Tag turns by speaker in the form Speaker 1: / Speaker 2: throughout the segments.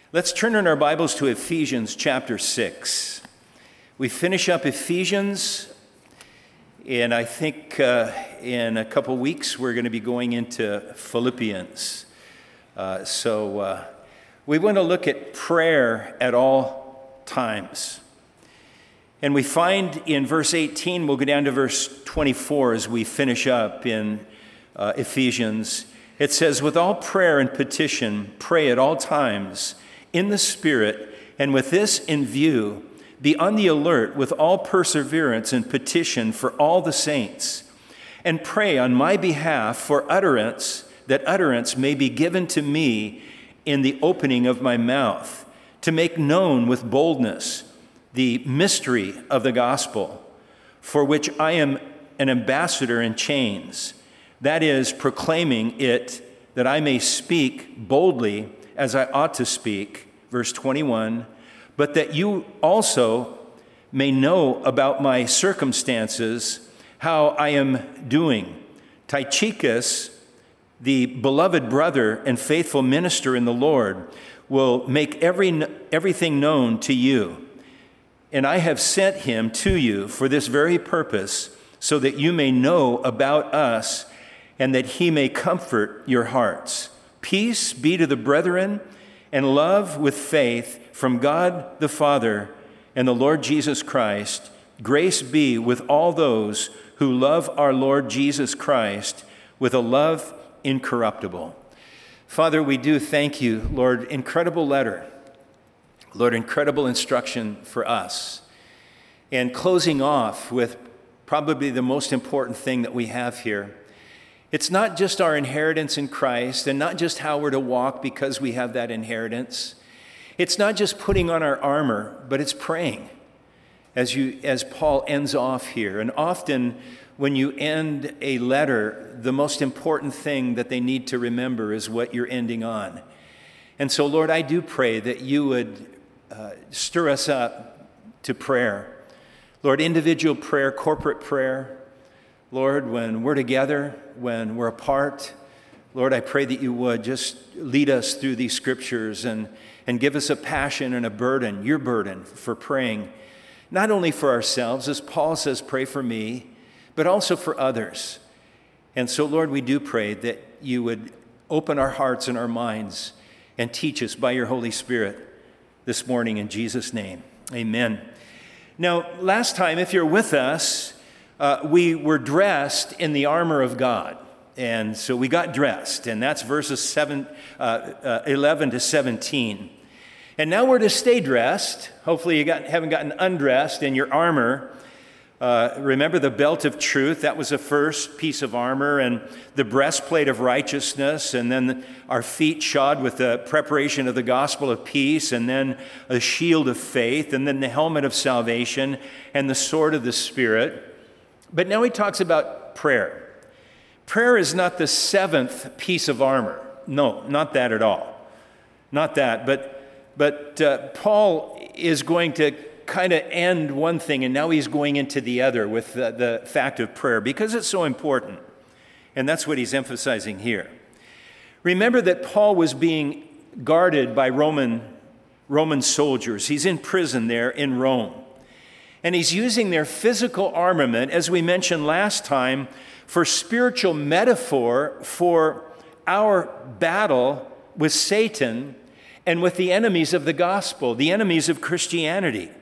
Speaker 1: Let's turn in our Bibles to Ephesians chapter 6. We finish up Ephesians, and I think in a couple weeks we're going to be going into Philippians. So we want to look at prayer at all times. And we find in verse 18, we'll go down to verse 24 as we finish up in Ephesians. It says, "With all prayer and petition, pray at all times in the Spirit, and with this in view, be on the alert with all perseverance and petition for all the saints, and pray on my behalf for utterance, that utterance may be given to me in the opening of my mouth, to make known with boldness the mystery of the gospel, for which I am an ambassador in chains, that is, proclaiming it, that I may speak boldly as I ought to speak," verse 21, "but that you also may know about my circumstances, how I am doing. Tychicus, the beloved brother and faithful minister in the Lord, will make everything known to you. And I have sent him to you for this very purpose, so that you may know about us and that he may comfort your hearts. Peace be to the brethren, and love with faith from God the Father and the Lord Jesus Christ. Grace be with all those who love our Lord Jesus Christ with a love incorruptible." Father, we do thank you, Lord, incredible letter. Lord, incredible instruction for us. And closing off with probably the most important thing that we have here. It's not just our inheritance in Christ and not just how we're to walk because we have that inheritance. It's not just putting on our armor, but it's praying as Paul ends off here. And often when you end a letter, the most important thing that they need to remember is what you're ending on. And so, Lord, I do pray that you would stir us up to prayer. Lord, individual prayer, corporate prayer. Lord, when we're together, when we're apart, Lord, I pray that you would just lead us through these scriptures and give us a passion and a burden, your burden for praying, not only for ourselves, as Paul says, pray for me, but also for others. And so, Lord, we do pray that you would open our hearts and our minds and teach us by your Holy Spirit this morning in Jesus' name. Amen. Now, last time, if you're with us, we were dressed in the armor of God. And so we got dressed, and that's verses 11 to 17. And now we're to stay dressed. Hopefully you haven't gotten undressed in your armor. Remember the belt of truth, that was the first piece of armor, and the breastplate of righteousness, and then our feet shod with the preparation of the gospel of peace, and then a shield of faith, and then the helmet of salvation, and the sword of the Spirit. But now he talks about prayer. Prayer is not the seventh piece of armor. No, not that at all. Not that. But Paul is going to kind of end one thing, and now he's going into the other with the fact of prayer, because it's so important. And that's what he's emphasizing here. Remember that Paul was being guarded by Roman soldiers. He's in prison there in Rome. And he's using their physical armament, as we mentioned last time, for spiritual metaphor for our battle with Satan and with the enemies of the gospel, the enemies of Christianity.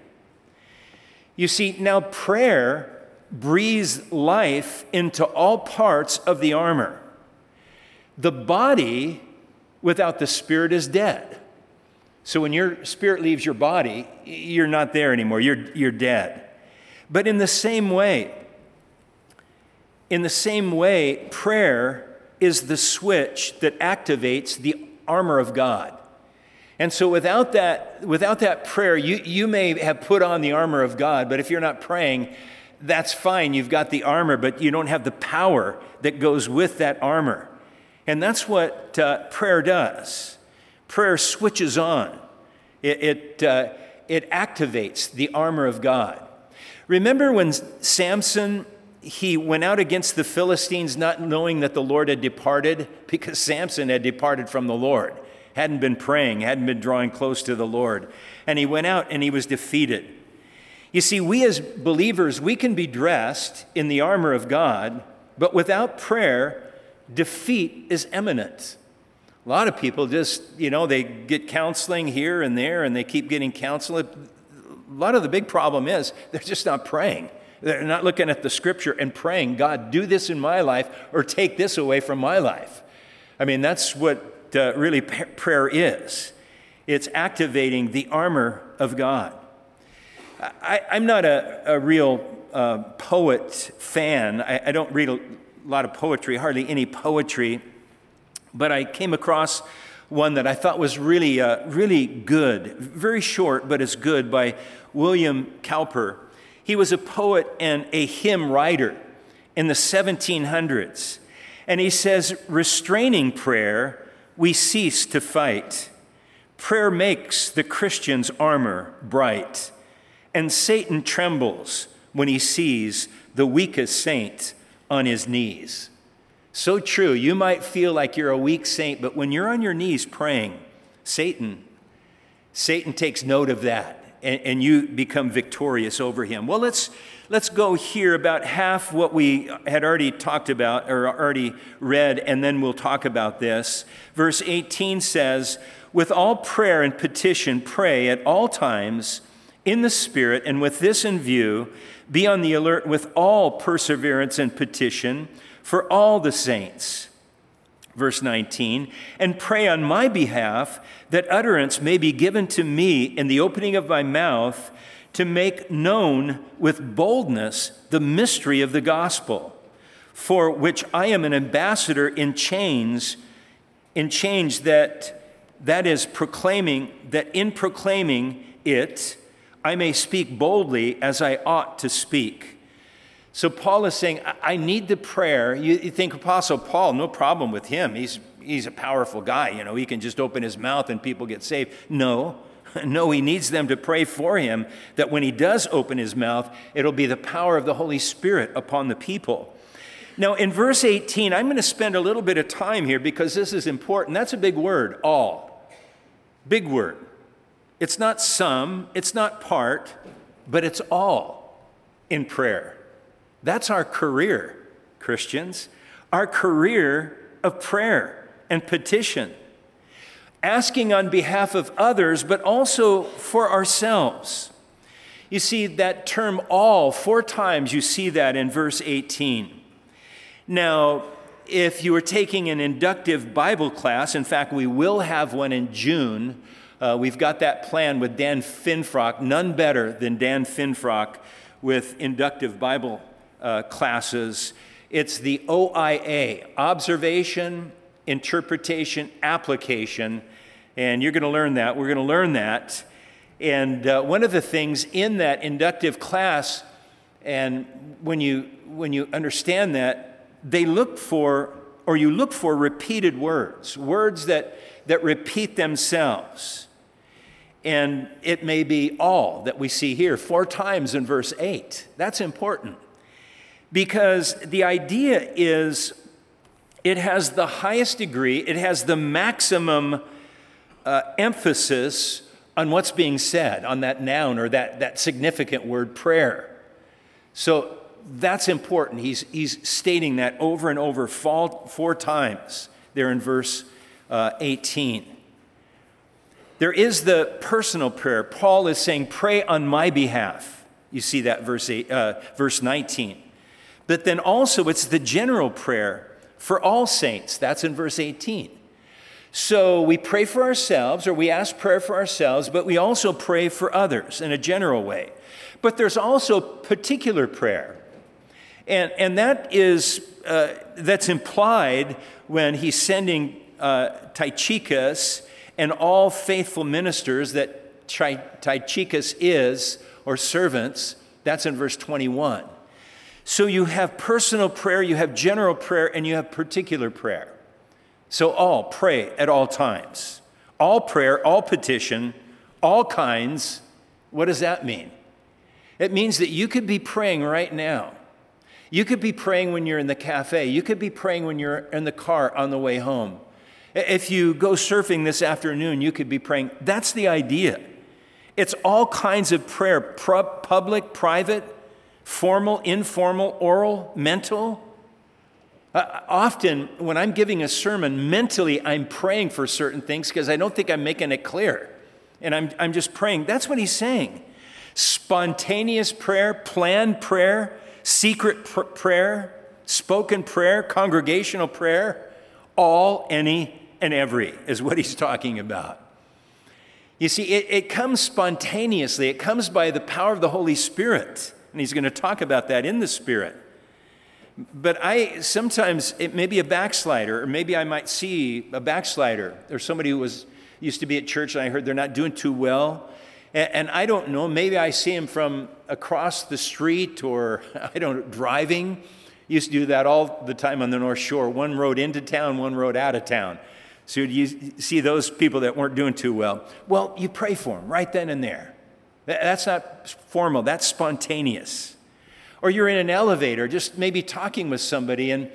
Speaker 1: You see, now prayer breathes life into all parts of the armor. The body without the spirit is dead. So when your spirit leaves your body, you're not there anymore. You're dead. But in the same way, prayer is the switch that activates the armor of God. And so without that prayer, you may have put on the armor of God, but if you're not praying, that's fine. You've got the armor, but you don't have the power that goes with that armor. And that's what prayer does. Prayer switches on. It activates the armor of God. Remember when Samson, he went out against the Philistines not knowing that the Lord had departed? Because Samson had departed from the Lord. hadn't been praying, hadn't been drawing close to the Lord. And he went out and he was defeated. You see, we as believers, we can be dressed in the armor of God, but without prayer, defeat is imminent. A lot of people just, they get counseling here and there, and they keep getting counsel. A lot of the big problem is they're just not praying. They're not looking at the scripture and praying, God, do this in my life or take this away from my life. I mean, that's what really prayer is. It's activating the armor of God. I'm not a real poet fan. I don't read a lot of poetry, hardly any poetry, but I came across one that I thought was really, really good, very short, but it's good, by William Cowper. He was a poet and a hymn writer in the 1700s. And he says, restraining prayer, we cease to fight. Prayer makes the Christian's armor bright. And Satan trembles when he sees the weakest saint on his knees. So true. You might feel like you're a weak saint, but when you're on your knees praying, Satan takes note of that. And you become victorious over him. Well, let's go here about half what we had already talked about or already read, and then we'll talk about this. Verse 18 says, with all prayer and petition, pray at all times in the Spirit, and with this in view, be on the alert with all perseverance and petition for all the saints. Verse 19, and pray on my behalf that utterance may be given to me in the opening of my mouth to make known with boldness the mystery of the gospel, for which I am an ambassador in chains that is proclaiming, that in proclaiming it, I may speak boldly as I ought to speak. So Paul is saying, I need the prayer. You think Apostle Paul, no problem with him. He's a powerful guy. He can just open his mouth and people get saved. No, he needs them to pray for him, that when he does open his mouth, it'll be the power of the Holy Spirit upon the people. Now, in verse 18, I'm going to spend a little bit of time here because this is important. That's a big word, all. Big word. It's not some, it's not part, but it's all in prayer. That's our career, Christians, our career of prayer and petition, asking on behalf of others, but also for ourselves. You see that term all, 4 times you see that in verse 18. Now, if you were taking an inductive Bible class, in fact, we will have one in June. We've got that plan with Dan Finfrock, none better than Dan Finfrock with inductive Bible classes. It's the OIA, observation, interpretation, application, and you're going to learn that. We're going to learn that. And one of the things in that inductive class, and when you understand that, you look for repeated words that repeat themselves. And it may be all that we see here 4 times in verse 8. That's important. Because the idea is it has the highest degree, it has the maximum emphasis on what's being said, on that noun or that significant word, prayer. So that's important. He's stating that over and over 4 times there in verse 18. There is the personal prayer. Paul is saying, pray on my behalf. You see that verse 19. But then also it's the general prayer for all saints. That's in verse 18. So we pray for ourselves, or we ask prayer for ourselves, but we also pray for others in a general way. But there's also particular prayer. And that is, that's implied when he's sending Tychicus and all faithful ministers that Tychicus is, or servants. That's in verse 21. So you have personal prayer, you have general prayer, and you have particular prayer. So all pray at all times. All prayer, all petition, all kinds. What does that mean? It means that you could be praying right now. You could be praying when you're in the cafe. You could be praying when you're in the car on the way home. If you go surfing this afternoon, you could be praying. That's the idea. It's all kinds of prayer, public, private, formal, informal, oral, mental. Often, when I'm giving a sermon, mentally I'm praying for certain things because I don't think I'm making it clear. And I'm just praying. That's what he's saying. Spontaneous prayer, planned prayer, secret prayer, spoken prayer, congregational prayer, all, any, and every is what he's talking about. You see, it comes spontaneously. It comes by the power of the Holy Spirit. And he's going to talk about that in the Spirit. But sometimes it may be a backslider, or maybe I might see a backslider, or somebody who used to be at church and I heard they're not doing too well. And I don't know, maybe I see him from across the street or, driving. Used to do that all the time on the North Shore. One road into town, one road out of town. So you see those people that weren't doing too well. Well, you pray for them right then and there. That's not formal, that's spontaneous. Or you're in an elevator, just maybe talking with somebody, and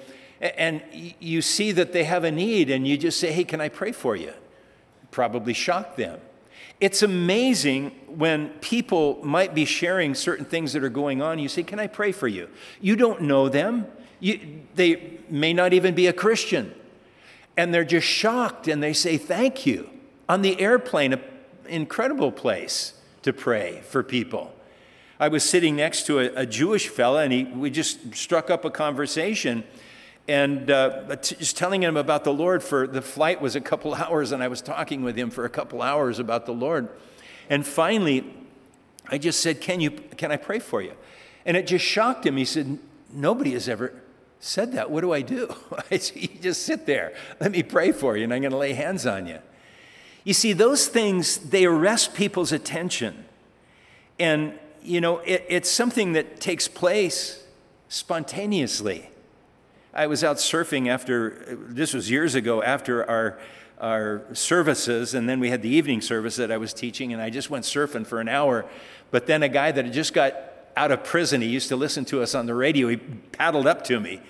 Speaker 1: you see that they have a need, and you just say, hey, can I pray for you? Probably shock them. It's amazing when people might be sharing certain things that are going on. You say, can I pray for you? You don't know them. They may not even be a Christian. And they're just shocked, and they say, thank you. On the airplane, an incredible place to pray for people. I was sitting next to a Jewish fella, and we just struck up a conversation, and just telling him about the Lord. For the flight was a couple hours, and I was talking with him for a couple hours about the Lord. And finally, I just said, can I pray for you? And it just shocked him. He said, nobody has ever said that. What do I do? I said, you just sit there. Let me pray for you, and I'm going to lay hands on you. You see, those things, they arrest people's attention. And, it's something that takes place spontaneously. I was out surfing this was years ago, after our services, and then we had the evening service that I was teaching, and I just went surfing for an hour. But then a guy that had just got out of prison, he used to listen to us on the radio, he paddled up to me.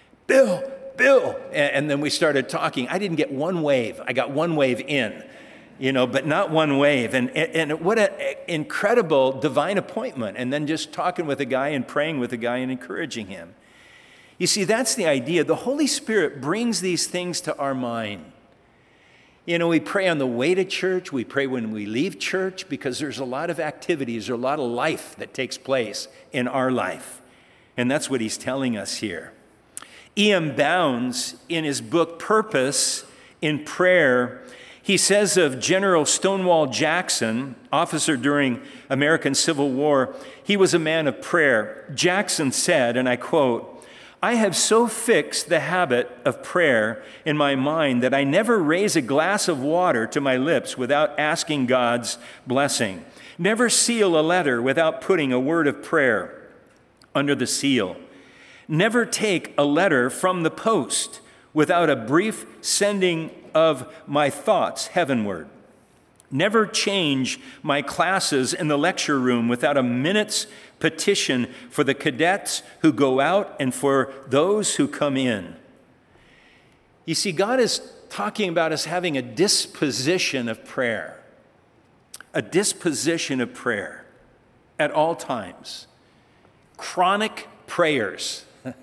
Speaker 1: Bill, and then we started talking. I didn't get one wave. I got one wave in, but not one wave. And what an incredible divine appointment. And then just talking with a guy and praying with a guy and encouraging him. You see, that's the idea. The Holy Spirit brings these things to our mind. We pray on the way to church. We pray when we leave church, because there's a lot of activities, there's a lot of life that takes place in our life. And that's what he's telling us here. E.M. Bounds, in his book Purpose in Prayer, he says of General Stonewall Jackson, officer during American Civil War, he was a man of prayer. Jackson said, and I quote, I have so fixed the habit of prayer in my mind that I never raise a glass of water to my lips without asking God's blessing. Never seal a letter without putting a word of prayer under the seal. Never take a letter from the post without a brief sending of my thoughts heavenward. Never change my classes in the lecture room without a minute's petition for the cadets who go out and for those who come in. You see, God is talking about us having a disposition of prayer. A disposition of prayer at all times. Chronic prayers.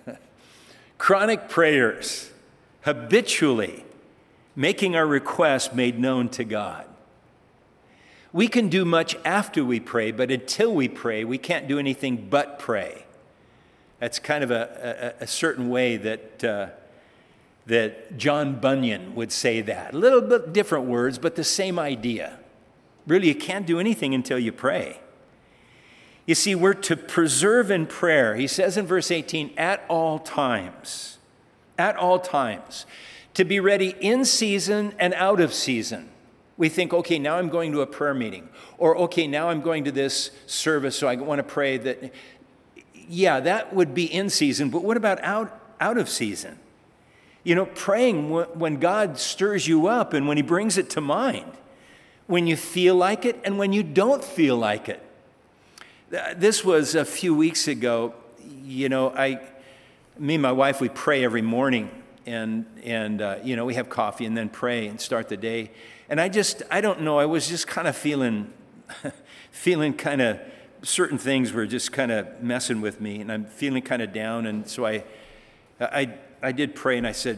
Speaker 1: Chronic prayers. Habitually making our requests made known to God. We can do much after we pray, but until we pray, we can't do anything but pray. That's kind of a certain way that John Bunyan would say that. A little bit different words, but the same idea. Really, you can't do anything until you pray. You see, we're to preserve in prayer. He says in verse 18, at all times. At all times. To be ready in season and out of season. We think, okay, now I'm going to a prayer meeting. Or, okay, now I'm going to this service, so I want to pray that. Yeah, that would be in season, but what about out of season? Praying when God stirs you up and when he brings it to mind. When you feel like it and when you don't feel like it. This was a few weeks ago. Me and my wife, we pray every morning. and we have coffee and then pray and start the day. And I don't know, I was just kind of feeling kind of, certain things were just kind of messing with me, and I'm feeling kind of down. And so I did pray, and I said,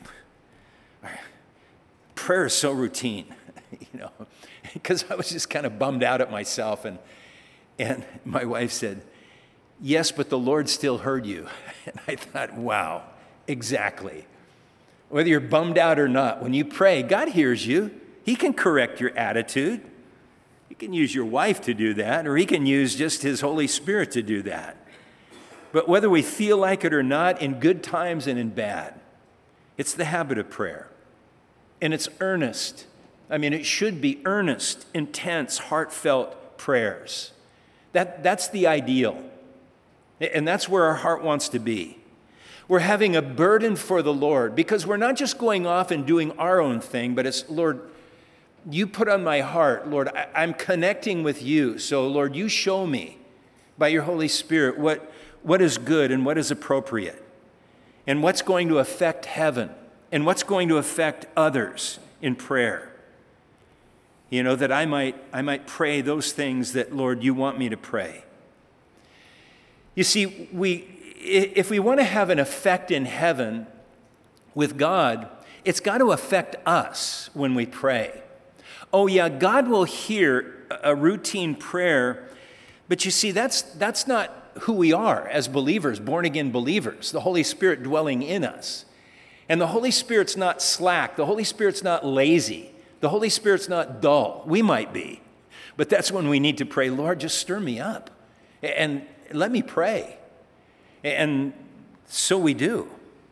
Speaker 1: prayer is so routine, because I was just kind of bummed out at myself. And my wife said, yes, but the Lord still heard you. And I thought, wow, exactly. Whether you're bummed out or not, when you pray, God hears you. He can correct your attitude. He can use your wife to do that, or he can use just his Holy Spirit to do that. But whether we feel like it or not, in good times and in bad, it's the habit of prayer. And it's earnest. It should be earnest, intense, heartfelt prayers. That's the ideal. And that's where our heart wants to be. We're having a burden for the Lord, because we're not just going off and doing our own thing, but it's, Lord, you put on my heart, Lord, I'm connecting with you. So, Lord, you show me by your Holy Spirit what is good and what is appropriate, and what's going to affect heaven, and what's going to affect others in prayer. That I might pray those things that, Lord, you want me to pray. You see, if we want to have an effect in heaven with God, it's got to affect us when we pray. Oh yeah, God will hear a routine prayer, but you see, that's not who we are as believers, born-again believers, the Holy Spirit dwelling in us. And the Holy Spirit's not slack. The Holy Spirit's not lazy. The Holy Spirit's not dull. We might be, but that's when we need to pray, Lord, just stir me up and let me pray. And so we do.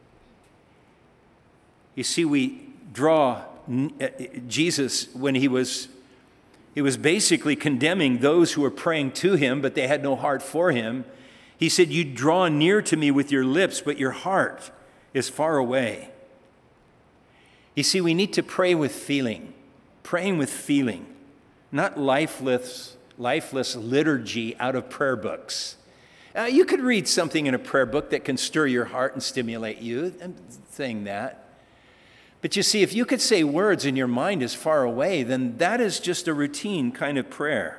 Speaker 1: You see, we draw Jesus when he was basically condemning those who were praying to him, but they had no heart for him. He said, you draw near to me with your lips, but your heart is far away. You see, we need to pray with feeling, praying with feeling, not lifeless liturgy out of prayer books. You could read something in a prayer book that can stir your heart and stimulate you. I'm saying that. But you see, if you could say words and your mind is far away, then that is just a routine kind of prayer.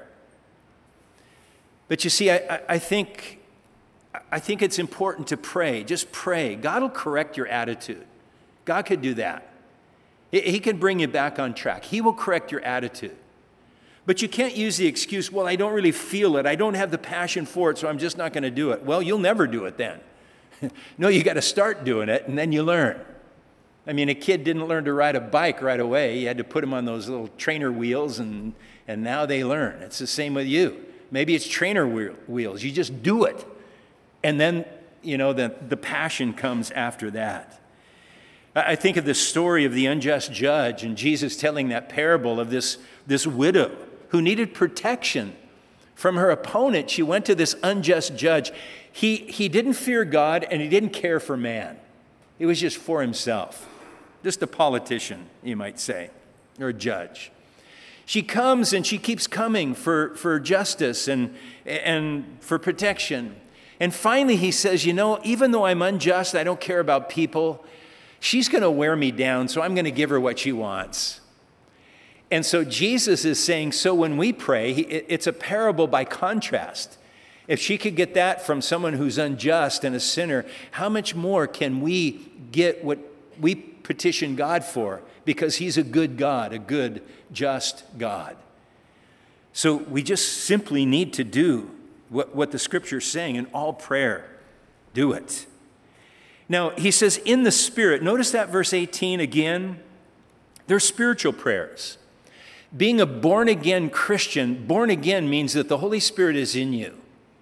Speaker 1: But you see, I think it's important to pray. Just pray. God will correct your attitude. God could do that. He can bring you back on track. He will correct your attitude. But you can't use the excuse, well, I don't really feel it. I don't have the passion for it, so I'm just not going to do it. Well, you'll never do it then. No, you got to start doing it, and then you learn. A kid didn't learn to ride a bike right away. You had to put them on those little trainer wheels, and now they learn. It's the same with you. Maybe it's trainer wheels. You just do it. And then, the passion comes after that. I think of the story of the unjust judge, and Jesus telling that parable of this widow who needed protection from her opponent. She went to this unjust judge. He didn't fear God, and he didn't care for man. It was just for himself. Just a politician, you might say, or a judge. She comes and she keeps coming for justice and for protection. And finally he says, even though I'm unjust, I don't care about people, she's going to wear me down, so I'm going to give her what she wants. And so Jesus is saying, so when we pray, it's a parable by contrast. If she could get that from someone who's unjust and a sinner, how much more can we get what we petition God for? Because he's a good God, a good, just God. So we just simply need to do what the Scripture is saying in all prayer. Do it. Now, he says, in the Spirit. Notice that verse 18 again. They're spiritual prayers. Being a born-again Christian, born again means that the Holy Spirit is in you.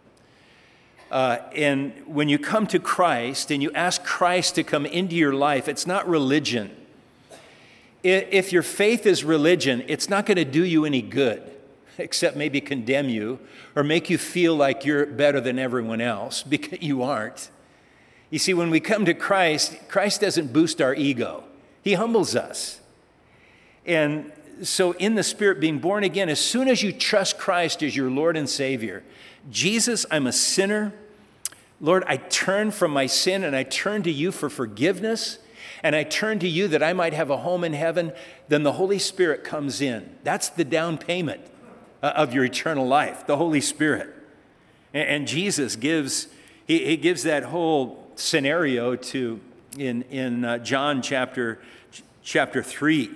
Speaker 1: And when you come to Christ and you ask Christ to come into your life, it's not religion. If your faith is religion, it's not going to do you any good, except maybe condemn you or make you feel like you're better than everyone else, because you aren't. You see, when we come to Christ, Christ doesn't boost our ego. He humbles us. And so in the Spirit, being born again, as soon as you trust Christ as your Lord and Savior, Jesus, I'm a sinner. Lord, I turn from my sin and I turn to you for forgiveness. and I turn to you that I might have a home in heaven, then the Holy Spirit comes in. That's the down payment of your eternal life, the Holy Spirit. And Jesus gives, he gives that whole scenario in John chapter 3.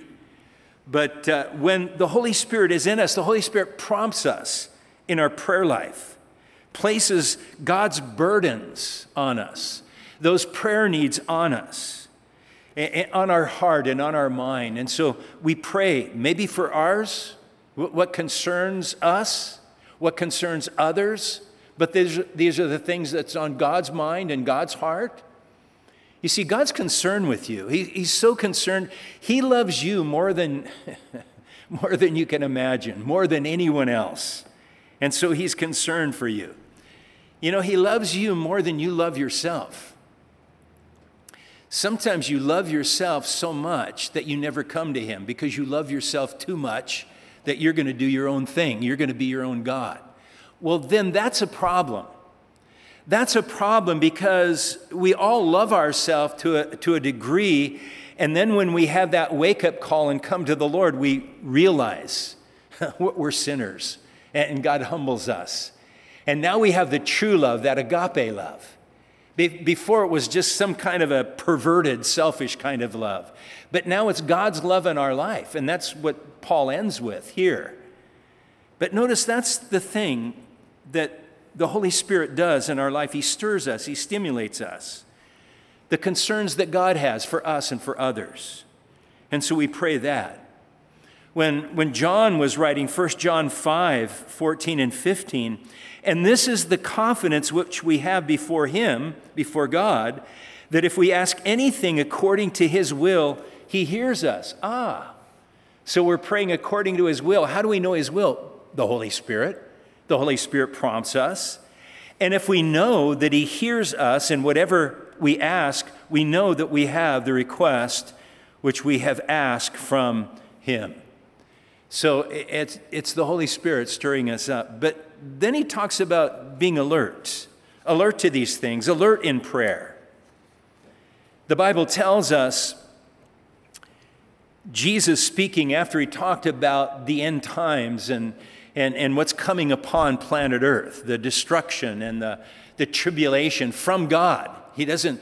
Speaker 1: But when the Holy Spirit is in us, the Holy Spirit prompts us in our prayer life, places God's burdens on us, those prayer needs on us, on our heart and on our mind. And so we pray, maybe for ours, what concerns us, what concerns others, but these are the things that's on God's mind and God's heart. You see, God's concerned with you. He's so concerned. He loves you more than you can imagine, more than anyone else. And so he's concerned for you. You know, he loves you more than you love yourself. Sometimes you love yourself so much that you never come to him because you love yourself too much that you're going to do your own thing. You're going to be your own God. Well, then that's a problem. That's a problem because we all love ourselves to a degree, and then when we have that wake-up call and come to the Lord, we realize we're sinners, and God humbles us. And now we have the true love, that agape love. Before it was just some kind of a perverted, selfish kind of love. But now it's God's love in our life, and that's what Paul ends with here. But notice that's the thing that the Holy Spirit does in our life. He stirs us, he stimulates us. The concerns that God has for us and for others. And so we pray that. When John was writing 1 John 5, 14 and 15, and this is the confidence which we have before him, before God, that if we ask anything according to his will, he hears us. So we're praying according to his will. How do we know his will? The Holy Spirit. The Holy Spirit prompts us. And if we know that he hears us in whatever we ask, we know that we have the request which we have asked from him. So it's the Holy Spirit stirring us up. But then he talks about being alert to these things, alert in prayer. The Bible tells us, Jesus speaking after he talked about the end times and what's coming upon planet Earth, the destruction and the tribulation from God. He doesn't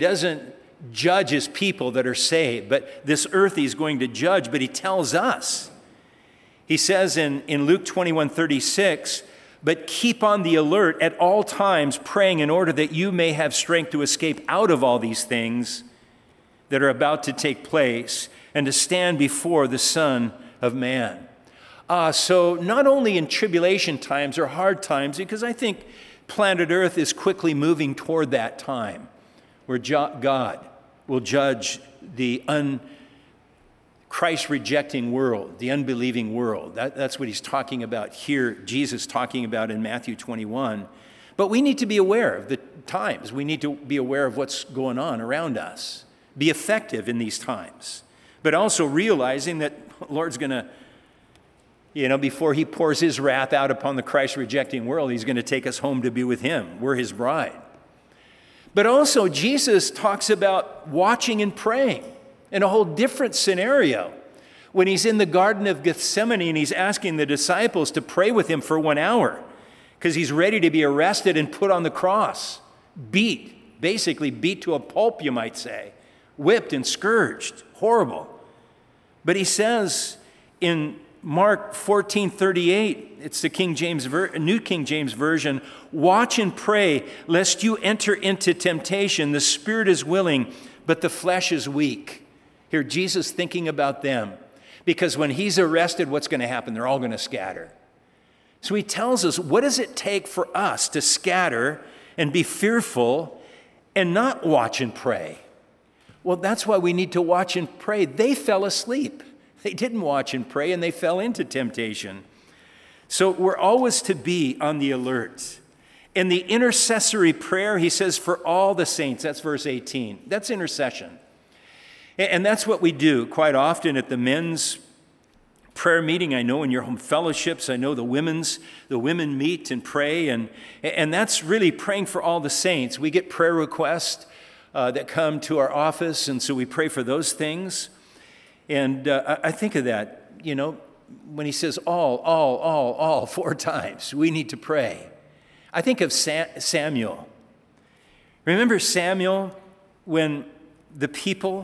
Speaker 1: judge his people that are saved, but this earth he's going to judge, but he tells us. He says in Luke 21:36, but keep on the alert at all times, praying in order that you may have strength to escape out of all these things that are about to take place and to stand before the Son of Man. So not only in tribulation times or hard times, because I think planet Earth is quickly moving toward that time where God will judge the Christ-rejecting world, the unbelieving world. That's what he's talking about here, Jesus talking about in Matthew 21. But we need to be aware of the times. We need to be aware of what's going on around us. Be effective in these times. But also realizing that the Lord's going to, before he pours his wrath out upon the Christ-rejecting world, he's going to take us home to be with him. We're his bride. But also, Jesus talks about watching and praying in a whole different scenario. When he's in the Garden of Gethsemane and he's asking the disciples to pray with him for 1 hour because he's ready to be arrested and put on the cross, basically beat to a pulp, you might say, whipped and scourged, horrible. But he says in Mark 14:38, it's the New King James Version, watch and pray lest you enter into temptation. The spirit is willing, but the flesh is weak. Here, Jesus thinking about them, because when he's arrested, what's going to happen? They're all going to scatter. So he tells us, what does it take for us to scatter and be fearful and not watch and pray? Well, that's why we need to watch and pray. They fell asleep. They didn't watch and pray, and they fell into temptation. So we're always to be on the alert. In the intercessory prayer, he says, for all the saints. That's verse 18. That's intercession. And that's what we do quite often at the men's prayer meeting. I know in your home fellowships, I know the women meet and pray. And that's really praying for all the saints. We get prayer requests that come to our office, and so we pray for those things. And I think of that, when he says all 4 times, we need to pray. I think of Samuel. Remember Samuel when the people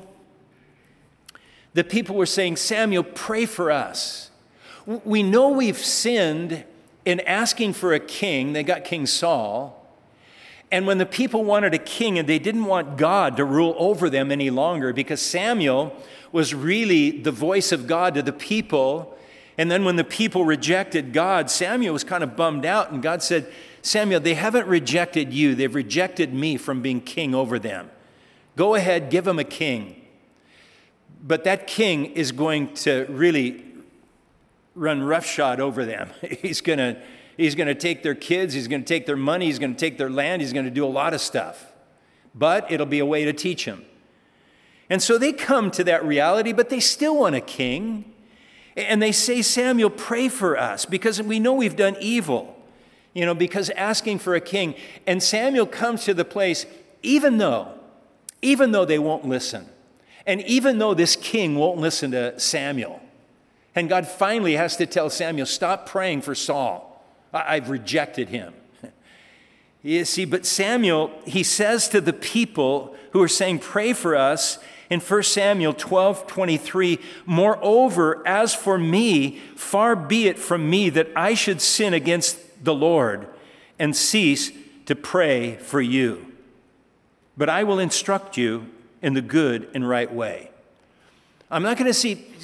Speaker 1: were saying, Samuel, pray for us. We know we've sinned in asking for a king. They got King Saul. And when the people wanted a king and they didn't want God to rule over them any longer, because Samuel was really the voice of God to the people. And then when the people rejected God, Samuel was kind of bummed out. And God said, Samuel, they haven't rejected you. They've rejected me from being king over them. Go ahead, give them a king. But that king is going to really run roughshod over them. He's going to take their kids. He's going to take their money. He's going to take their land. He's going to do a lot of stuff. But it'll be a way to teach them. And so they come to that reality, but they still want a king. And they say, Samuel, pray for us because we know we've done evil, because asking for a king. And Samuel comes to the place, even though they won't listen, and even though this king won't listen to Samuel, and God finally has to tell Samuel, stop praying for Saul. I've rejected him. You see, but Samuel, he says to the people who are saying, pray for us, in 1 Samuel 12:23, moreover, as for me, far be it from me that I should sin against the Lord and cease to pray for you. But I will instruct you in the good and right way. I'm not going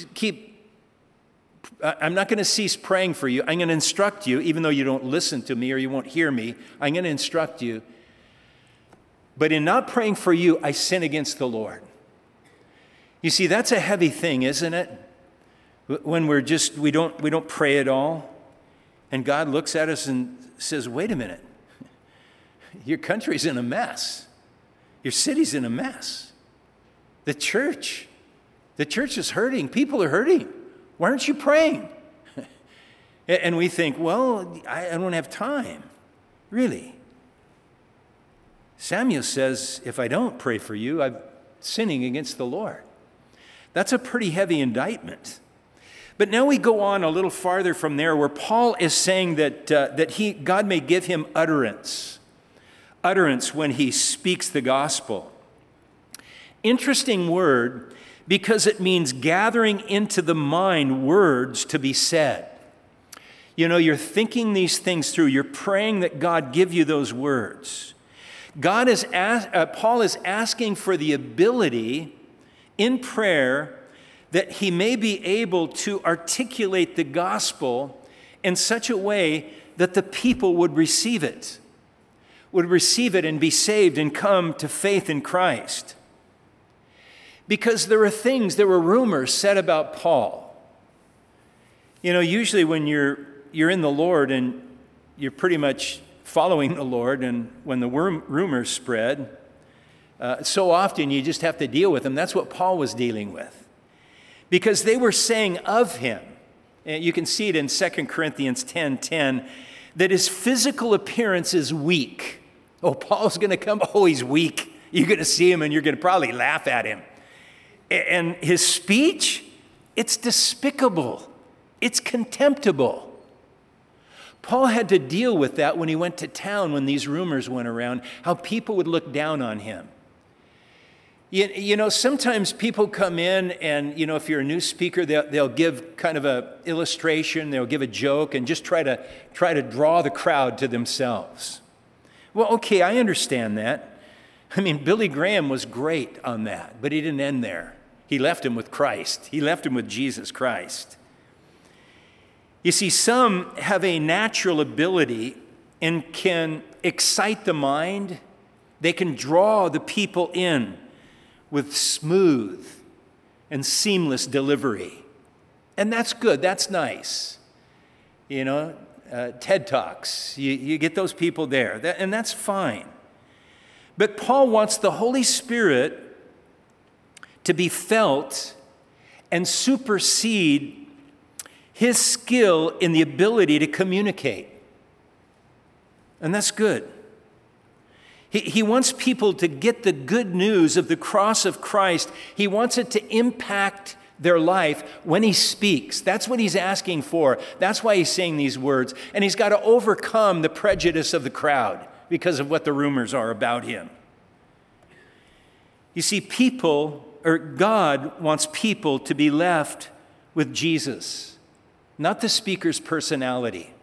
Speaker 1: to cease praying for you. I'm going to instruct you, even though you don't listen to me or you won't hear me. I'm going to instruct you. But in not praying for you, I sin against the Lord. You see, that's a heavy thing, isn't it? When we don't pray at all. And God looks at us and says, wait a minute. Your country's in a mess. Your city's in a mess. The church is hurting. People are hurting. Why aren't you praying? And we think, well, I don't have time. Really? Samuel says, if I don't pray for you, I'm sinning against the Lord. That's a pretty heavy indictment. But now we go on a little farther from there where Paul is saying that God may give him utterance when he speaks the gospel. Interesting word, because it means gathering into the mind words to be said. You're thinking these things through. You're praying that God give you those words. Paul is asking for the ability in prayer that he may be able to articulate the gospel in such a way that the people would receive it and be saved and come to faith in Christ. Because there were rumors said about Paul. Usually when you're in the Lord and you're pretty much following the Lord, and when the rumors spread, so often you just have to deal with them. That's what Paul was dealing with. Because they were saying of him, and you can see it in 2 Corinthians 10:10, that his physical appearance is weak. Oh, Paul's going to come. Oh, he's weak. You're going to see him and you're going to probably laugh at him. And his speech, it's despicable. It's contemptible. Paul had to deal with that when he went to town, when these rumors went around, how people would look down on him. Sometimes people come in and, if you're a new speaker, they'll give kind of a illustration, they'll give a joke and just try to draw the crowd to themselves. Well, okay, I understand that. Billy Graham was great on that, but he didn't end there. He left him with Christ. He left him with Jesus Christ. You see, some have a natural ability and can excite the mind. They can draw the people in with smooth and seamless delivery. And that's good. That's nice. TED Talks. You get those people there. And that's fine. But Paul wants the Holy Spirit to be felt and supersede his skill in the ability to communicate. And that's good. He wants people to get the good news of the cross of Christ. He wants it to impact their life when he speaks. That's what he's asking for. That's why he's saying these words. And he's got to overcome the prejudice of the crowd because of what the rumors are about him. You see, God wants people to be left with Jesus, not the speaker's personality.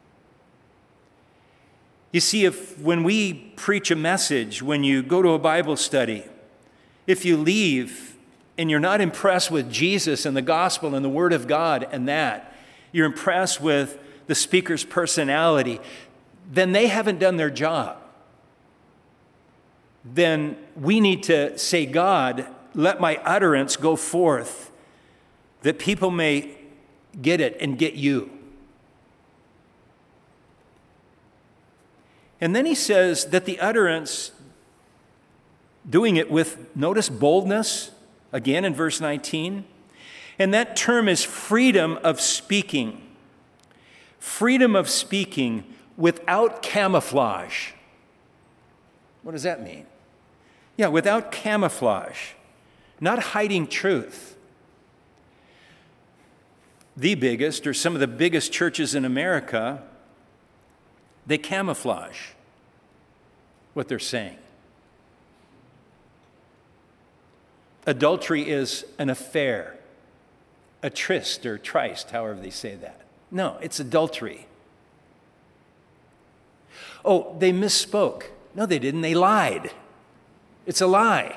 Speaker 1: You see, when we preach a message, when you go to a Bible study, if you leave and you're not impressed with Jesus and the gospel and the Word of God and that, you're impressed with the speaker's personality, then they haven't done their job. Then we need to say, God, let my utterance go forth that people may get it and get you. And then he says that the utterance, doing it with, notice, boldness, again in verse 19. And that term is freedom of speaking. Freedom of speaking without camouflage. What does that mean? Yeah, without camouflage, not hiding truth. The biggest, or some of the biggest churches in America, they camouflage what they're saying. Adultery is an affair, a tryst or tryst, however they say that. No, it's adultery. Oh, they misspoke. No, they didn't. They lied. It's a lie.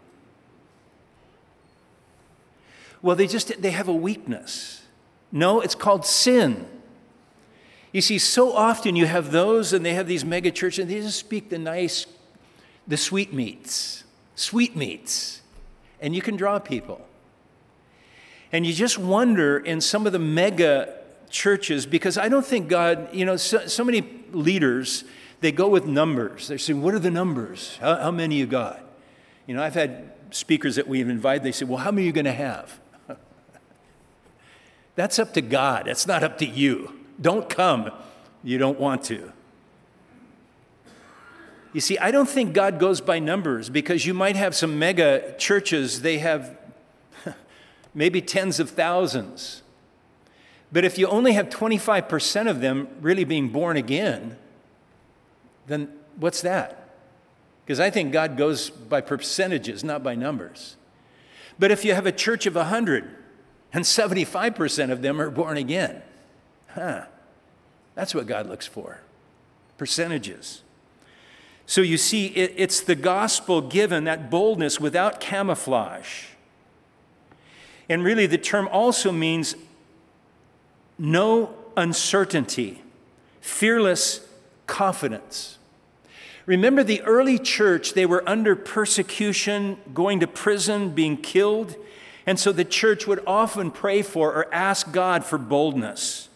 Speaker 1: Well, they have a weakness. No, it's called sin. You see, so often you have those, and they have these mega churches, and they just speak the sweetmeats, and you can draw people. And you just wonder in some of the mega churches, because I don't think God, so many leaders, they go with numbers. They're saying, what are the numbers? How many you got? I've had speakers that we've invited, they say, well, how many are you going to have? That's up to God. It's not up to you. Don't come. You don't want to. You see, I don't think God goes by numbers, because you might have some mega churches, they have maybe tens of thousands. But if you only have 25% of them really being born again, then what's that? Because I think God goes by percentages, not by numbers. But if you have a church of 100 and 75% of them are born again, that's what God looks for, percentages. So you see, it's the gospel given, that boldness without camouflage. And really the term also means no uncertainty, fearless confidence. Remember the early church, they were under persecution, going to prison, being killed. And so the church would often pray for or ask God for boldness.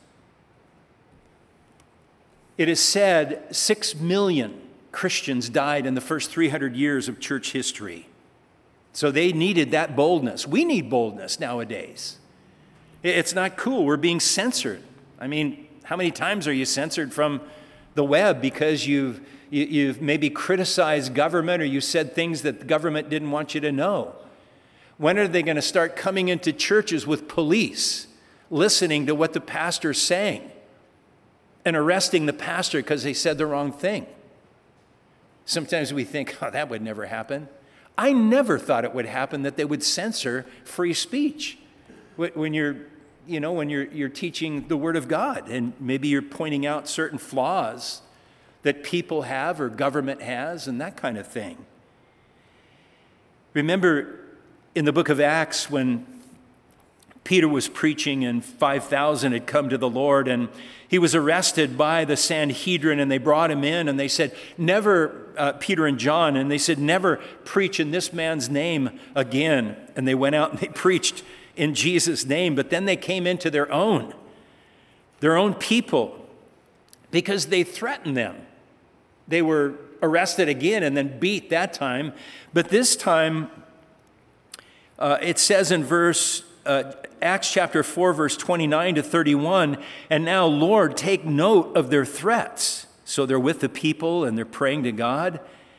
Speaker 1: It is said 6 million Christians died in the first 300 years of church history. So they needed that boldness. We need boldness nowadays. It's not cool. We're being censored. I mean, how many times are you censored from the web because you've maybe criticized government, or you said things that the government didn't want you to know? When are they going to start coming into churches with police, listening to what the pastor's saying, and arresting the pastor because they said the wrong thing? Sometimes we think, that would never happen. I never thought it would happen that they would censor free speech when you're teaching the Word of God, and maybe you're pointing out certain flaws that people have or government has and that kind of thing. Remember in the book of Acts when Peter was preaching and 5,000 had come to the Lord, and he was arrested by the Sanhedrin, and they brought him in and they said, Peter and John, and they said, never preach in this man's name again. And they went out and they preached in Jesus' name, but then they came into their own people, because they threatened them. They were arrested again and then beat that time. But this time, it says in Acts chapter 4, verse 29 to 31, and now, Lord, take note of their threats. So they're with the people and they're praying to God.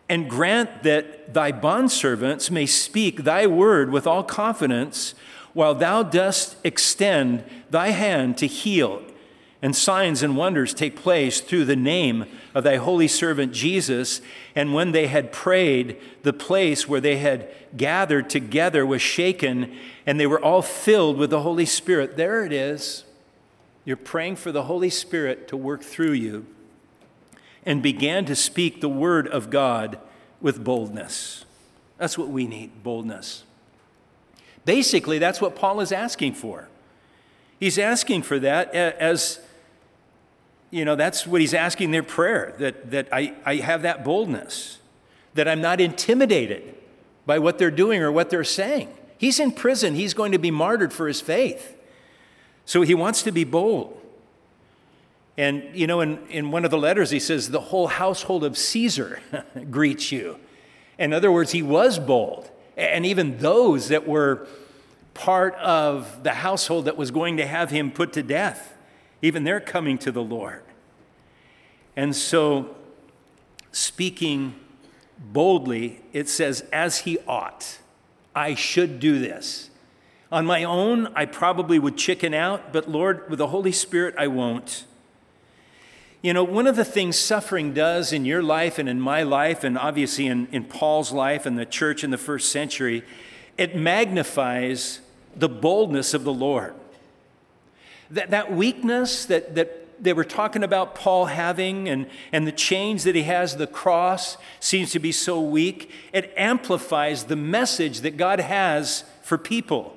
Speaker 1: and grant that thy bondservants may speak thy word with all confidence, while thou dost extend thy hand to heal, and signs and wonders take place through the name of thy holy servant Jesus. And when they had prayed, the place where they had gathered together was shaken, and they were all filled with the Holy Spirit. There it is. You're praying for the Holy Spirit to work through you, and began to speak the word of God with boldness. That's what we need, boldness. Basically, that's what Paul is asking for. He's asking for that as, that's what he's asking their prayer, that I have that boldness, that I'm not intimidated by what they're doing or what they're saying. He's in prison. He's going to be martyred for his faith. So he wants to be bold. And, in one of the letters, he says, the whole household of Caesar greets you. In other words, he was bold. And even those that were part of the household that was going to have him put to death, even they're coming to the Lord. And so, speaking boldly, it says, as he ought. I should do this. On my own, I probably would chicken out, but Lord, with the Holy Spirit, I won't. One of the things suffering does in your life and in my life, and obviously in Paul's life and the church in the first century, it magnifies the boldness of the Lord. That weakness that they were talking about Paul having, and the chains that he has, the cross seems to be so weak, it amplifies the message that God has for people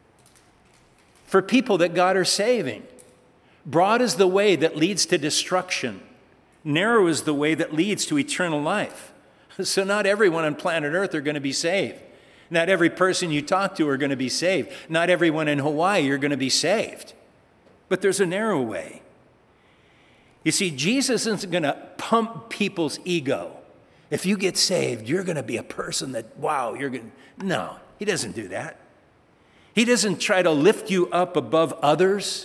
Speaker 1: that God are saving. Broad is the way that leads to destruction. Narrow is the way that leads to eternal life. So not everyone on planet Earth are going to be saved. Not every person you talk to are going to be saved. Not everyone in Hawaii are going to be saved. But there's a narrow way. You see, Jesus isn't going to pump people's ego. If you get saved, you're going to be a person that, you're going to... No, he doesn't do that. He doesn't try to lift you up above others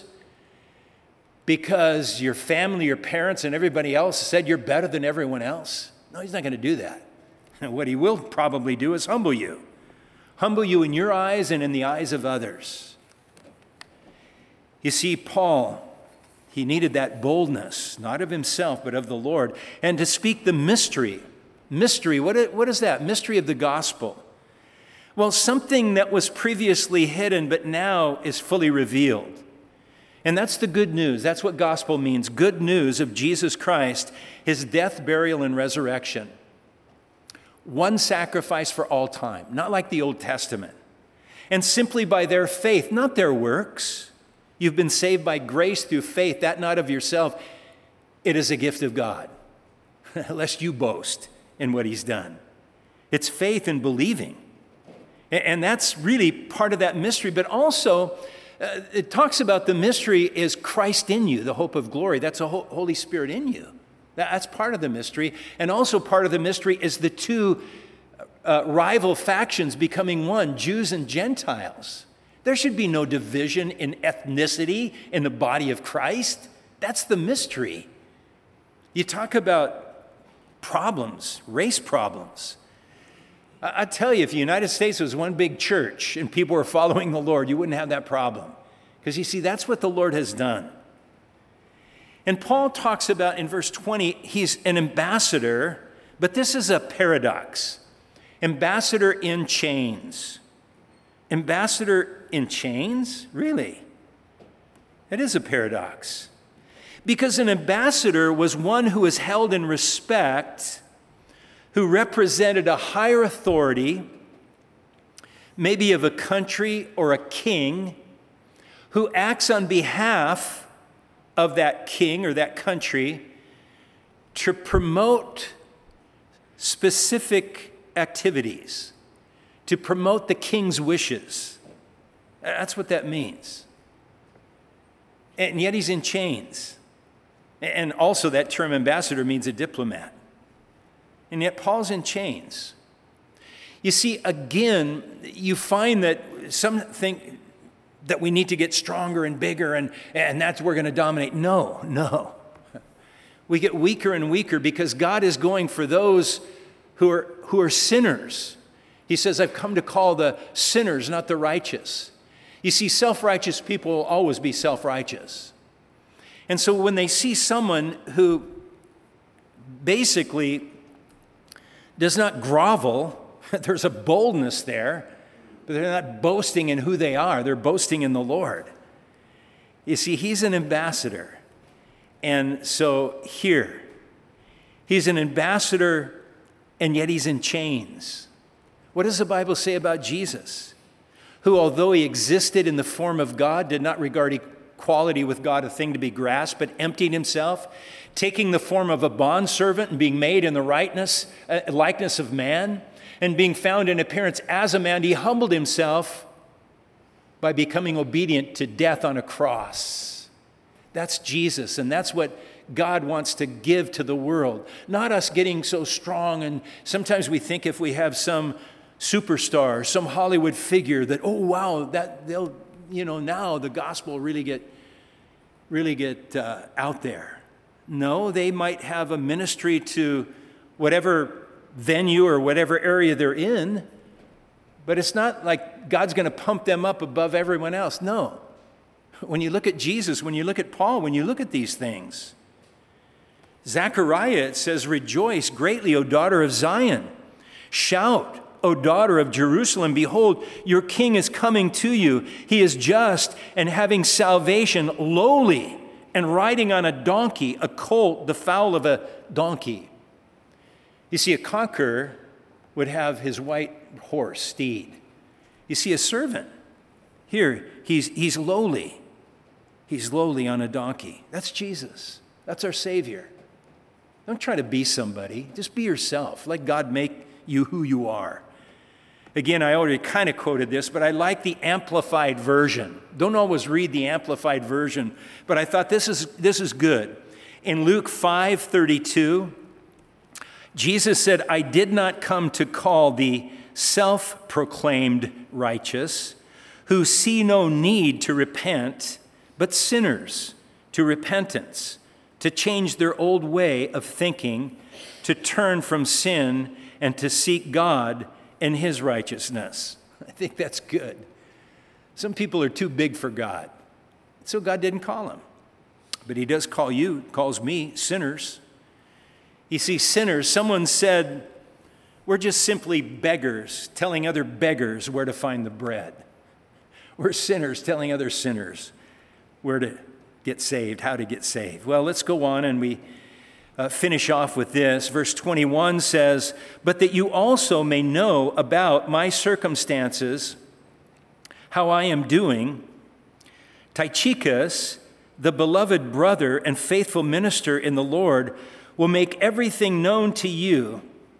Speaker 1: because your family, your parents, and everybody else said you're better than everyone else. No, he's not going to do that. And what he will probably do is humble you. Humble you in your eyes and in the eyes of others. You see, Paul, he needed that boldness, not of himself, but of the Lord, and to speak the mystery. Mystery, what is that? Mystery of the gospel. Well, something that was previously hidden, but now is fully revealed. And that's the good news. That's what gospel means. Good news of Jesus Christ, his death, burial, and resurrection. One sacrifice for all time, not like the Old Testament. And simply by their faith, not their works. You've been saved by grace through faith, that not of yourself. It is a gift of God, lest you boast in what he's done. It's faith in believing. And that's really part of that mystery, but also it talks about the mystery is Christ in you, the hope of glory. That's a Holy Spirit in you. That's part of the mystery. And also part of the mystery is the two rival factions becoming one, Jews and Gentiles. There should be no division in ethnicity in the body of Christ. That's the mystery. You talk about problems, race problems. I tell you, if the United States was one big church and people were following the Lord, you wouldn't have that problem. Because you see, that's what the Lord has done. And Paul talks about in verse 20, he's an ambassador, but this is a paradox. Ambassador in chains. Ambassador in chains? Really? It is a paradox. Because an ambassador was one who was held in respect, who represented a higher authority, maybe of a country or a king, who acts on behalf of that king or that country to promote specific activities, to promote the king's wishes. That's what that means. And yet he's in chains. And also that term ambassador means a diplomat. And yet Paul's in chains. You see, again, you find that some think that we need to get stronger and bigger and that's we're going to dominate. No. We get weaker and weaker because God is going for those who are sinners. He says, I've come to call the sinners, not the righteous. You see, self-righteous people will always be self-righteous. And so when they see someone who basically does not grovel, there's a boldness there, but they're not boasting in who they are. They're boasting in the Lord. You see, he's an ambassador. And so here, he's an ambassador, and yet he's in chains. What does the Bible say about Jesus? Who, although he existed in the form of God, did not regard equality with God a thing to be grasped, but emptied himself, taking the form of a bondservant and being made in the likeness of man, and being found in appearance as a man, he humbled himself by becoming obedient to death on a cross. That's Jesus, and that's what God wants to give to the world. Not us getting so strong, and sometimes we think if we have some superstar, some Hollywood figure that, oh wow, that they'll, now the gospel will really get out there. No, they might have a ministry to whatever venue or whatever area they're in, but it's not like God's going to pump them up above everyone else. No. When you look at Jesus, when you look at Paul, when you look at these things, Zechariah, it says, rejoice greatly, O daughter of Zion. Shout, O daughter of Jerusalem. Behold, your king is coming to you. He is just and having salvation, lowly, and riding on a donkey, a colt, the foal of a donkey. You see, a conqueror would have his white horse, steed. You see, a servant, here, he's lowly. He's lowly on a donkey. That's Jesus. That's our Savior. Don't try to be somebody. Just be yourself. Let God make you who you are. Again, I already kind of quoted this, but I like the Amplified version. Don't always read the Amplified version, but I thought this is good. In Luke 5:32, Jesus said, I did not come to call the self-proclaimed righteous who see no need to repent, but sinners to repentance, to change their old way of thinking, to turn from sin and to seek God and his righteousness. I think that's good. Some people are too big for God, so God didn't call them. But he does call you, calls me, sinners. You see, sinners, someone said, we're just simply beggars telling other beggars where to find the bread. We're sinners telling other sinners where to get saved, how to get saved. Well, let's go on and we finish off with this. Verse 21 says, but that you also may know about my circumstances, how I am doing, Tychicus, the beloved brother and faithful minister in the Lord, will make everything known to you.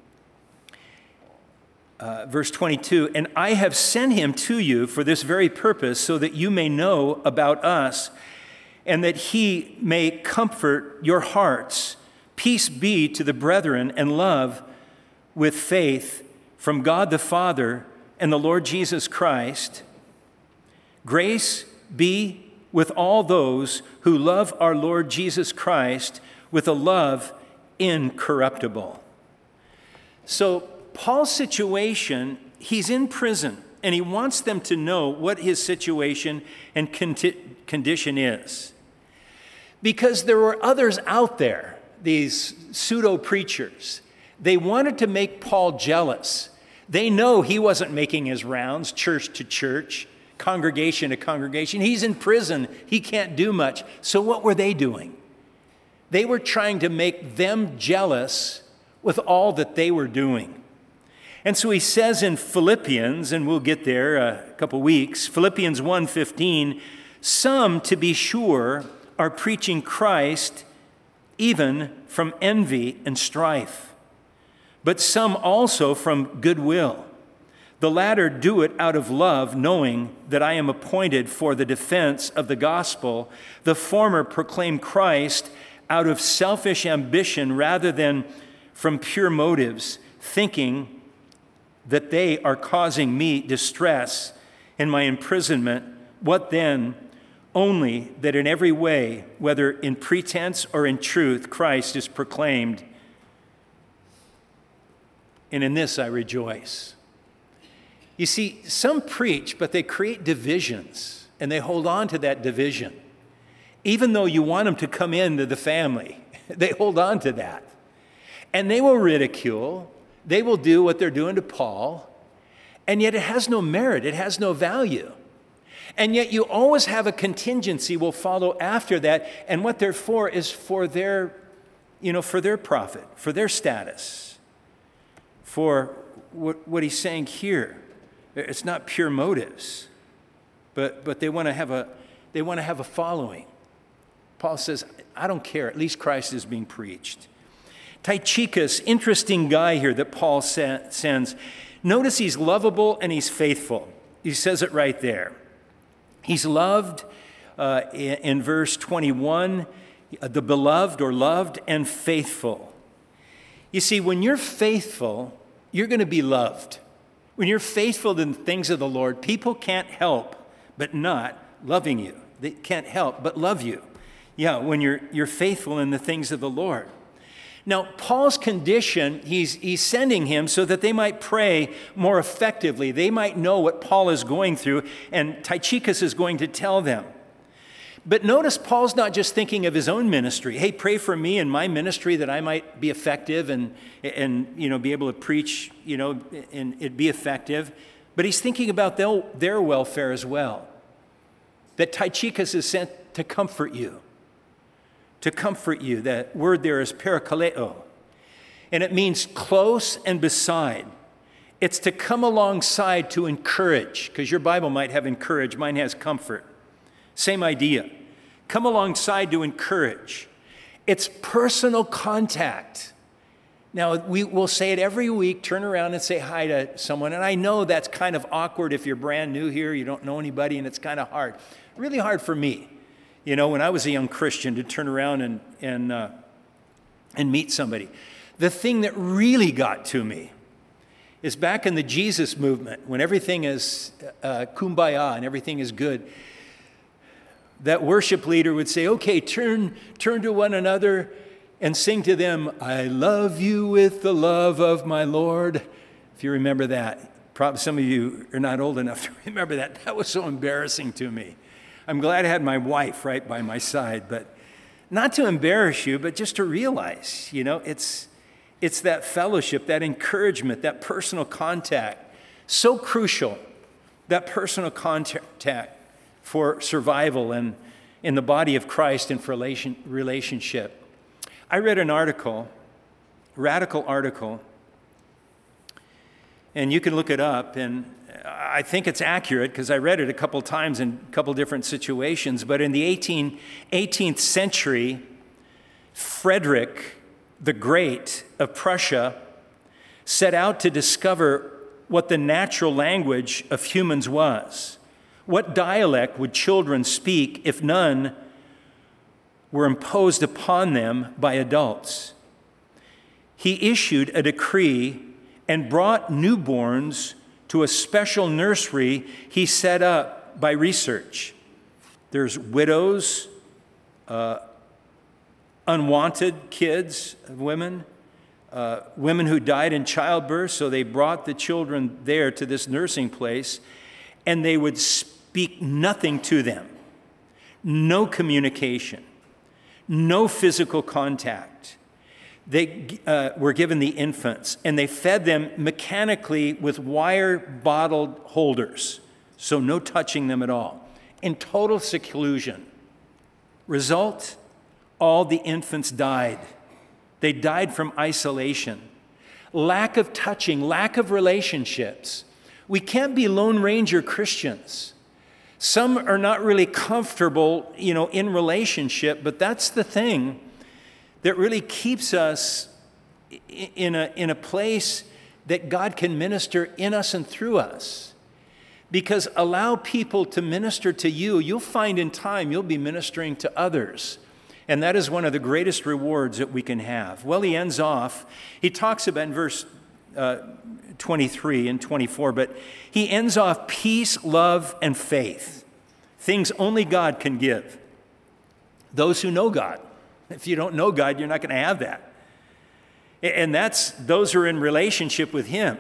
Speaker 1: Verse 22, and I have sent him to you for this very purpose, so that you may know about us, and that he may comfort your hearts. Peace be to the brethren, and love with faith from God the Father and the Lord Jesus Christ. Grace be with all those who love our Lord Jesus Christ with a love incorruptible. So Paul's situation, he's in prison, and he wants them to know what his situation and condition is. Because there were others out there, these pseudo-preachers. They wanted to make Paul jealous. They know he wasn't making his rounds, church to church, congregation to congregation. He's in prison. He can't do much. So what were they doing? They were trying to make them jealous with all that they were doing. And so he says in Philippians, and we'll get there a couple weeks, Philippians 1:15, some, to be sure, are preaching Christ even from envy and strife, but some also from goodwill. The latter do it out of love, knowing that I am appointed for the defense of the gospel. The former proclaim Christ out of selfish ambition rather than from pure motives, thinking that they are causing me distress in my imprisonment. What then? Only that in every way, whether in pretense or in truth, Christ is proclaimed. and in this I rejoice. You see, some preach, but they create divisions, and they hold on to that division. Even though you want them to come into the family, they hold on to that. And they will ridicule, they will do what they're doing to Paul, and yet it has no merit, it has no value. And yet you always have a contingency will follow after that, and what they're for is for their, for their profit, for their status, for what he's saying here. It's not pure motives, but they want to have a following. Paul says, I don't care, at least Christ is being preached. Tychicus, interesting guy here that Paul sends. Notice he's lovable and he's faithful. He says it right there. He's loved in verse 21, the beloved or loved and faithful. You see, when you're faithful, you're going to be loved. When you're faithful in the things of the Lord, people can't help but not loving you. They can't help but love you. Yeah, when you're faithful in the things of the Lord. Now, Paul's condition, he's sending him so that they might pray more effectively. They might know what Paul is going through, and Tychicus is going to tell them. But notice Paul's not just thinking of his own ministry. Hey, pray for me and my ministry that I might be effective and be able to preach, and it be effective. But he's thinking about their welfare as well. That Tychicus is sent to comfort you. To comfort you. That word there is parakaleo. And it means close and beside. It's to come alongside to encourage, because your Bible might have encourage, mine has comfort. Same idea. Come alongside to encourage. It's personal contact. Now, we'll say it every week, turn around and say hi to someone. And I know that's kind of awkward if you're brand new here, you don't know anybody, and it's kind of hard. Really hard for me, when I was a young Christian, to turn around and meet somebody. The thing that really got to me is back in the Jesus movement, when everything is kumbaya and everything is good. That worship leader would say, okay, turn to one another and sing to them, I love you with the love of my Lord. If you remember that. Probably some of you are not old enough to remember that. That was so embarrassing to me. I'm glad I had my wife right by my side, but not to embarrass you, but just to realize, it's that fellowship, that encouragement, that personal contact. So crucial, that personal contact for survival and in the body of Christ and for relationship. I read an article, radical article, and you can look it up, and I think it's accurate because I read it a couple times in a couple different situations, but in the 18th century, Frederick the Great of Prussia set out to discover what the natural language of humans was. What dialect would children speak if none were imposed upon them by adults? He issued a decree and brought newborns to a special nursery he set up by research. There's widows, unwanted kids, women who died in childbirth, so they brought the children there to this nursing place, and they would speak nothing to them. No communication. No physical contact. They were given the infants, and they fed them mechanically with wire bottled holders, so no touching them at all, in total seclusion. Result, all the infants died. They died from isolation. Lack of touching, lack of relationships. We can't be Lone Ranger Christians. Some are not really comfortable, in relationship, but that's the thing that really keeps us in a place that God can minister in us and through us. Because allow people to minister to you, you'll find in time you'll be ministering to others. And that is one of the greatest rewards that we can have. Well, he ends off, he talks about in verse 23 and 24, but he ends off peace, love, and faith. Things only God can give. Those who know God. If you don't know God, you're not going to have that. And those who are in relationship with him.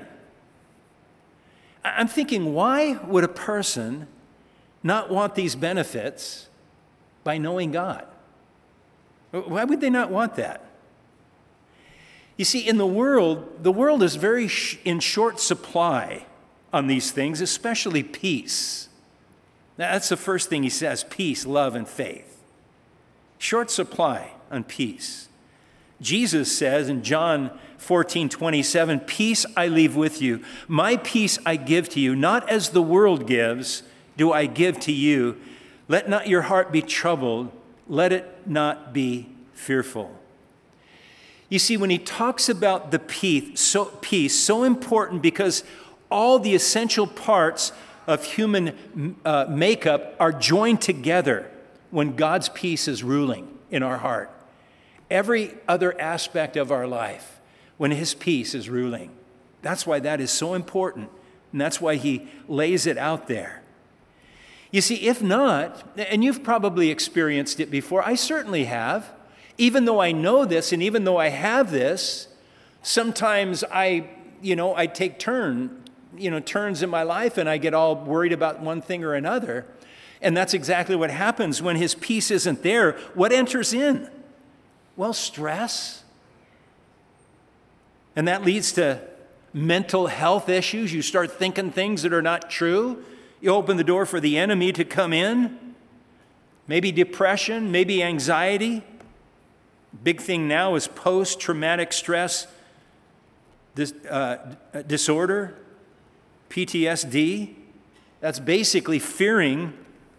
Speaker 1: I'm thinking, why would a person not want these benefits by knowing God? Why would they not want that? You see, in the world is very in short supply on these things, especially peace. That's the first thing he says, peace, love, and faith. Short supply on peace. Jesus says in John 14:27, peace I leave with you, my peace I give to you, not as the world gives, do I give to you. Let not your heart be troubled, let it not be fearful. You see, when he talks about the peace, so important because all the essential parts of human makeup are joined together when God's peace is ruling in our heart. Every other aspect of our life, when his peace is ruling. That's why that is so important, and that's why he lays it out there. You see, if not, and you've probably experienced it before, I certainly have. Even though I know this and even though I have this, sometimes I take turns in my life and I get all worried about one thing or another. And that's exactly what happens when his peace isn't there. What enters in? Well, stress. And that leads to mental health issues. You start thinking things that are not true. You open the door for the enemy to come in. Maybe depression, maybe anxiety. Big thing now is post-traumatic stress disorder, PTSD. That's basically fearing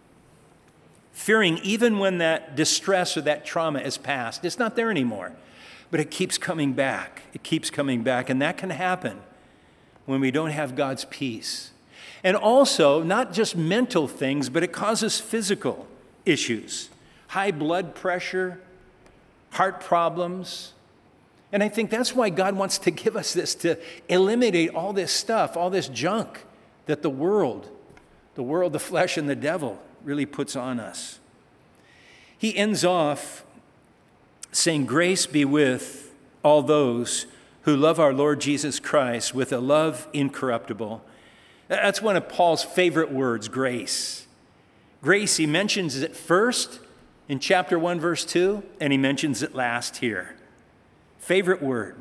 Speaker 1: even when that distress or that trauma is past. It's not there anymore, but it keeps coming back. It keeps coming back, and that can happen when we don't have God's peace. And also, not just mental things, but it causes physical issues, high blood pressure, heart problems. And I think that's why God wants to give us this, to eliminate all this stuff, all this junk that the world, the flesh, and the devil really puts on us. He ends off saying, grace be with all those who love our Lord Jesus Christ with a love incorruptible. That's one of Paul's favorite words, grace. Grace, he mentions it first in chapter 1, verse 2, and he mentions it last here. Favorite word.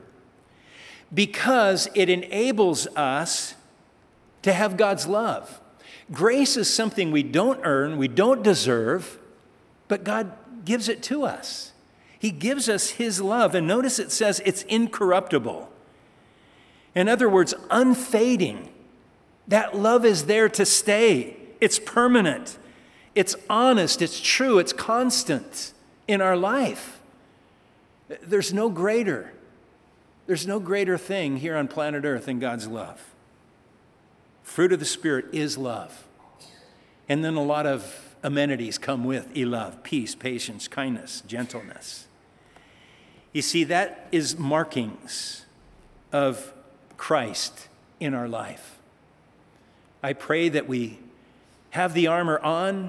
Speaker 1: Because it enables us to have God's love. Grace is something we don't earn, we don't deserve, but God gives it to us. He gives us his love, and notice it says it's incorruptible. In other words, unfading. That love is there to stay. It's permanent. It's honest, it's true, it's constant in our life. There's no greater thing here on planet Earth than God's love. Fruit of the Spirit is love. And then a lot of amenities come with love, peace, patience, kindness, gentleness. You see, that is markings of Christ in our life. I pray that we have the armor on,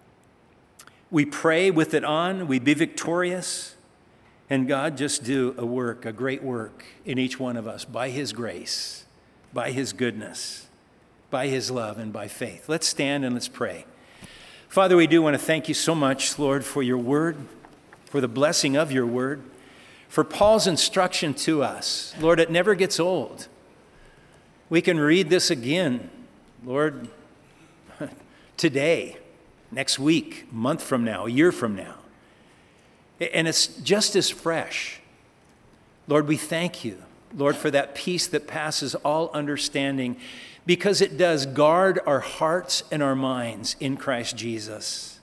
Speaker 1: we pray with it on, we be victorious, and God just do a great work in each one of us by his grace, by his goodness, by his love, and by faith. Let's stand and let's pray. Father, we do want to thank you so much, Lord, for your word, for the blessing of your word, for Paul's instruction to us. Lord, it never gets old. We can read this again, Lord, today, next week, a month from now, a year from now. And it's just as fresh. Lord, we thank you, Lord, for that peace that passes all understanding, because it does guard our hearts and our minds in Christ Jesus.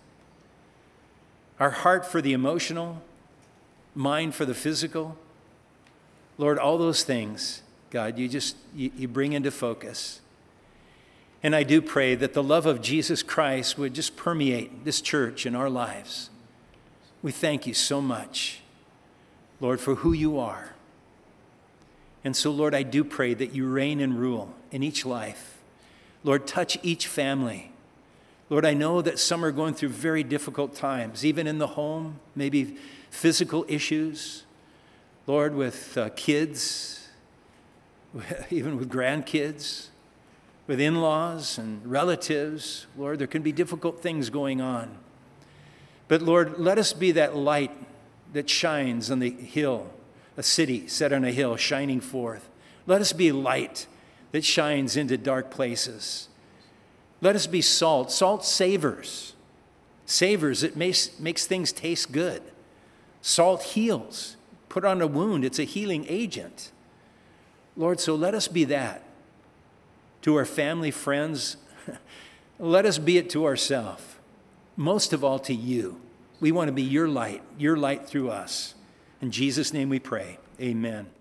Speaker 1: Our heart for the emotional, mind for the physical. Lord, all those things, God, you bring into focus. And I do pray that the love of Jesus Christ would just permeate this church and our lives. We thank you so much, Lord, for who you are. And so, Lord, I do pray that you reign and rule in each life. Lord, touch each family. Lord, I know that some are going through very difficult times, even in the home, maybe physical issues. Lord, with kids, even with grandkids, with in-laws and relatives. Lord, there can be difficult things going on. But Lord, let us be that light that shines on the hill, a city set on a hill shining forth. Let us be light that shines into dark places. Let us be salt. Salt savors. Savors, it makes things taste good. Salt heals. Put on a wound, it's a healing agent. Lord, so let us be that to our family, friends. Let us be it to ourselves. Most of all to you. We want to be your light through us. In Jesus' name we pray. Amen.